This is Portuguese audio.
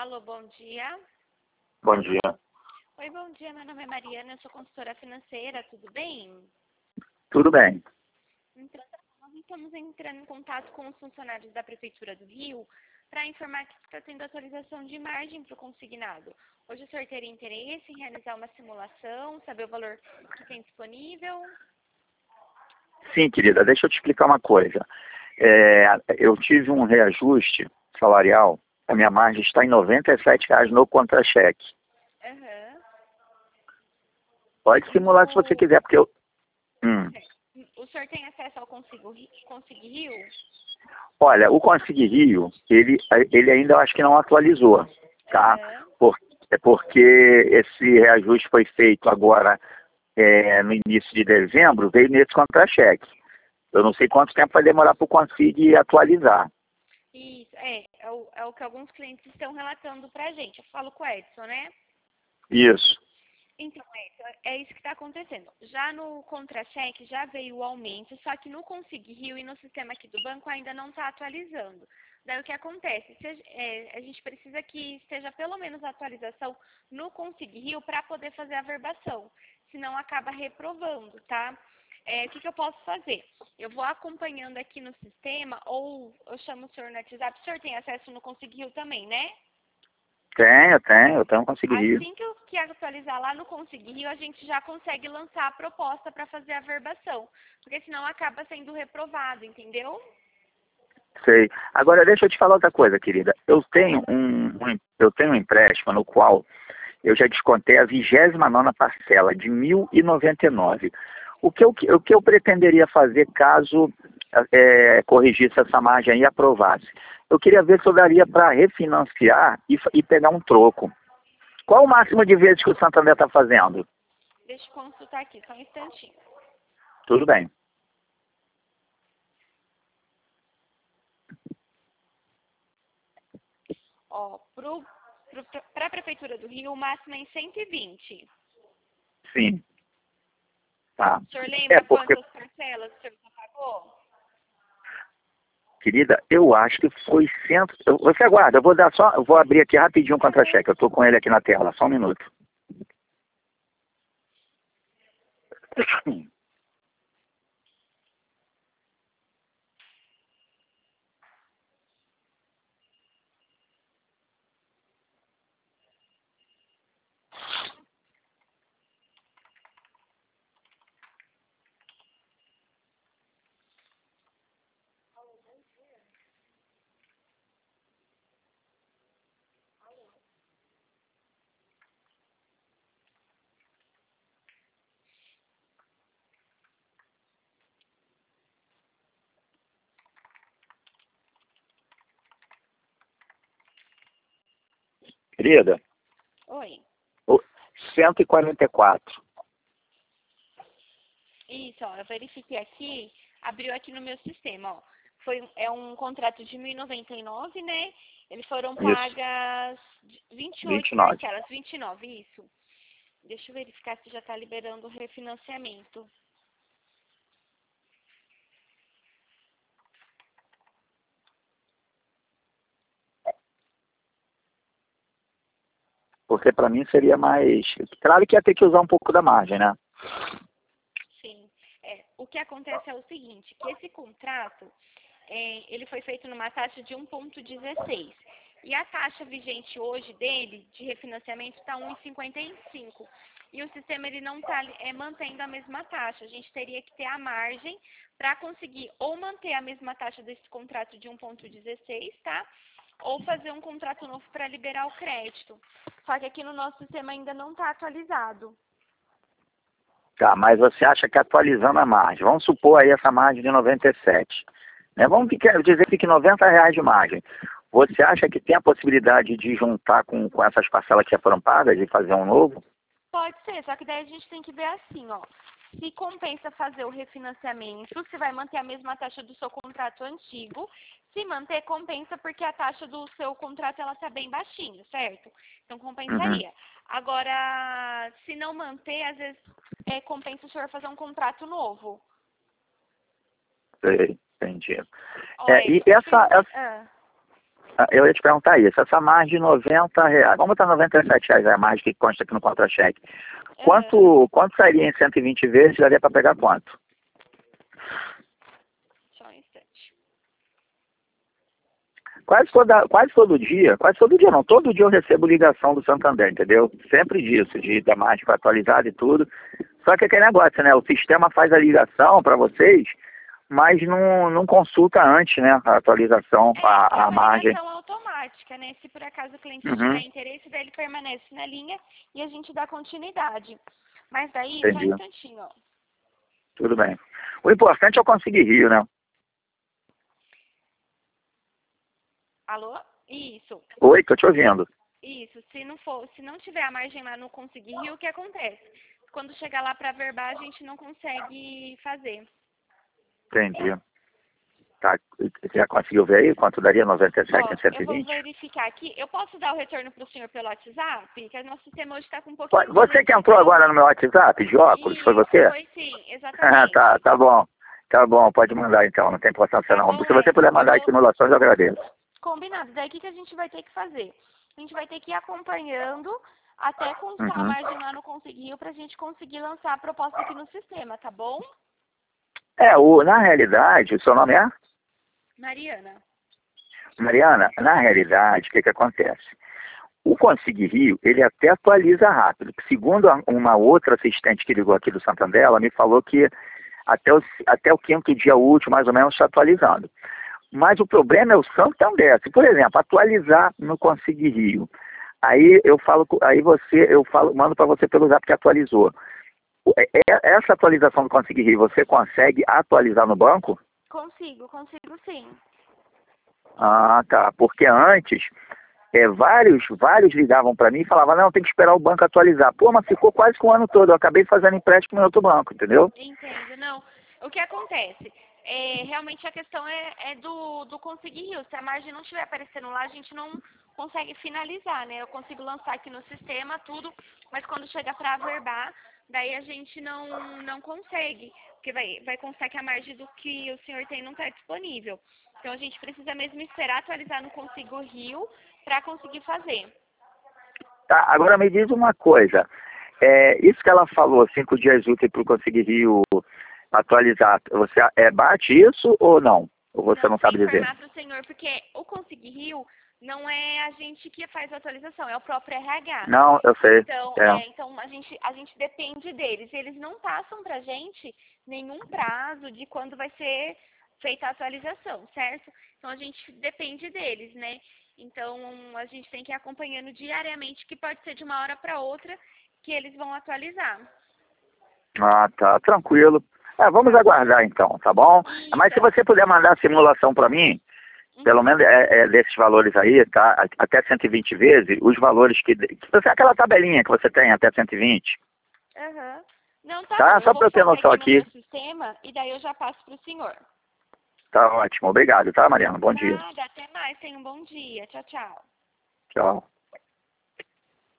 Alô, bom dia. Bom dia. Oi, bom dia. Meu nome é Mariana, eu sou consultora financeira, tudo bem? Tudo bem. Então, nós estamos entrando em contato com os funcionários da Prefeitura do Rio para informar que está tendo atualização de margem para o consignado. Hoje o senhor teria interesse em realizar uma simulação, saber o valor que tem disponível? Sim, querida, deixa eu te explicar uma coisa. Eu tive um reajuste salarial, a minha margem está em R$ 97,00 no contra-cheque. Aham. Pode simular se você quiser, porque eu... O senhor tem acesso ao Consig Rio? Olha, o Consig Rio, ele ainda eu acho que não atualizou, tá? Porque esse reajuste foi feito agora no início de dezembro, veio nesse contra-cheque. Eu não sei quanto tempo vai demorar para o Consig atualizar. Isso, é o que alguns clientes estão relatando para a gente. Eu falo com o Edson, né? Isso. Então, é isso que está acontecendo. Já no contra-cheque já veio o aumento, só que no Consig Rio e no sistema aqui do banco ainda não está atualizando. Daí o que acontece? A gente precisa que esteja pelo menos a atualização no Consig Rio para poder fazer a averbação, senão acaba reprovando, tá? O que eu posso fazer? Eu vou acompanhando aqui no sistema ou eu chamo o senhor no WhatsApp. O senhor tem acesso no Consig Rio também, né? Eu tenho Consig Rio. Assim que atualizar lá no Consig Rio, a gente já consegue lançar a proposta para fazer a averbação, porque senão acaba sendo reprovado, entendeu? Sei. Agora, deixa eu te falar outra coisa, querida. Eu tenho um empréstimo no qual eu já descontei a 29ª parcela de R$ 1.099. O que eu pretenderia fazer caso corrigisse essa margem e aprovasse? Eu queria ver se eu daria para refinanciar e pegar um troco. Qual o máximo de vezes que o Santander está fazendo? Deixa eu consultar aqui, só um instantinho. Tudo bem. Ó, para a Prefeitura do Rio, o máximo é em 120. Sim. Tá. O senhor lembra Porque, quantas parcelas o senhor já pagou? querida, eu acho que foi cento... Você aguarda, eu vou abrir aqui rapidinho o contra-cheque. Eu estou com ele aqui na tela, só um minuto. Querida, Oi. 144. Isso, ó, eu verifiquei aqui, abriu aqui no meu sistema, ó. É um contrato de 1.099, né? Eles foram pagas 28 29. parcelas, 29, isso. Deixa eu verificar se já está liberando o refinanciamento. Porque para mim seria mais... Claro que ia ter que usar um pouco da margem, né? Sim. O que acontece é o seguinte, que esse contrato, ele foi feito numa taxa de 1,16. E a taxa vigente hoje dele, de refinanciamento, está 1,55. E o sistema ele não está mantendo a mesma taxa. A gente teria que ter a margem para conseguir ou manter a mesma taxa desse contrato de 1,16, tá? Ou fazer um contrato novo para liberar o crédito. Só que aqui no nosso sistema ainda não está atualizado. Tá, mas você acha que atualizando a margem, vamos supor aí essa margem de 97, né? Vamos dizer que R$ 90 de margem. Você acha que tem a possibilidade de juntar com essas parcelas que já foram pagas e fazer um novo? Pode ser, só que daí a gente tem que ver assim, ó. Se compensa fazer o refinanciamento, se vai manter a mesma taxa do seu contrato antigo. Se manter, compensa porque a taxa do seu contrato ela tá bem baixinha, certo? Então compensaria. Agora, se não manter, às vezes compensa o senhor fazer um contrato novo. Sei, entendi. Ó, E essa... Eu ia te perguntar isso. Essa margem de R$ 90, vamos botar R$ 97 a margem que consta aqui no contra-cheque. Quanto sairia em 120 vezes? Daria para pegar quanto? Só um instante. Quase todo dia não, todo dia eu recebo ligação do Santander, entendeu? Sempre disso, da margem para atualizada e tudo. Só que aquele negócio, né? O sistema faz a ligação para vocês, mas não consulta antes, né? A atualização, a margem. É uma ligação automática, né? Se por acaso o cliente tiver interesse, daí ele permanece na linha e a gente dá continuidade. Mas daí, Entendi. só um instantinho, ó. Tudo bem. O importante é eu conseguir rio, né? Alô? Isso. Oi, tô te ouvindo. Isso. Se não tiver a margem lá no Conseguir Rio, o que acontece? Quando chegar lá para verbar, a gente não consegue fazer. Entendi. Tá, já conseguiu ver aí quanto daria 97 em 120? Eu vou verificar aqui. Eu posso dar o retorno para o senhor pelo WhatsApp? Porque o nosso sistema hoje está com um pouquinho... Você que entrou agora no meu WhatsApp de óculos, foi você? Foi sim, exatamente. Tá bom. Tá bom, pode mandar então, não tem importância não. Se você puder mandar as simulações, eu agradeço. Combinado. Daí o que a gente vai ter que fazer? A gente vai ter que ir acompanhando até constar a margem lá no Conseguiu para a gente conseguir lançar a proposta aqui no sistema, tá bom? Na realidade, o seu nome é? Mariana, na realidade, o que acontece? O Conseguir Rio, ele até atualiza rápido. Segundo uma outra assistente que ligou aqui do Santander, ela me falou que até o quinto dia útil, mais ou menos, está atualizando. Mas o problema é o Santander. Se, por exemplo, atualizar no Conseguir Rio, aí mando para você pelo zap que atualizou. Essa atualização do Conseguir Rio, você consegue atualizar no banco? Consigo sim. Ah, tá. Porque antes, vários ligavam para mim e falavam, não, tem que esperar o banco atualizar. Pô, mas ficou quase que o ano todo. Eu acabei fazendo empréstimo em outro banco, entendeu? Entendo, não. O que acontece? Realmente a questão é do Conseguir Rio. Se a margem não estiver aparecendo lá, a gente não consegue finalizar, né? Eu consigo lançar aqui no sistema tudo, mas quando chega para averbar, daí a gente não consegue, porque vai constar que a margem do que o senhor tem não está disponível. Então a gente precisa mesmo esperar atualizar no Conseguir Rio para conseguir fazer. Tá, agora me diz uma coisa. Isso que ela falou, 5 dias úteis para o Conseguir Rio atualizar, você bate isso ou não? Ou você não sabe dizer? Informar para o senhor, porque o Conseguir Rio não é a gente que faz a atualização, é o próprio RH. Não, eu sei. Então a gente depende deles. Eles não passam para a gente nenhum prazo de quando vai ser feita a atualização, certo? Então a gente depende deles, né? Então a gente tem que ir acompanhando diariamente, que pode ser de uma hora para outra que eles vão atualizar. Ah, tá, tranquilo. Vamos aguardar então, tá bom? Isso. Mas se você puder mandar a simulação para mim, pelo menos desses valores aí, tá? Até 120 vezes, os valores aquela tabelinha que você tem até 120. Não, tá bom. Só para eu ter noção aqui. No sistema, e daí eu já passo para o senhor. Tá ótimo, obrigado, tá, Mariana? Bom dia. Nada, até mais, tenha um bom dia. Tchau, tchau. Tchau.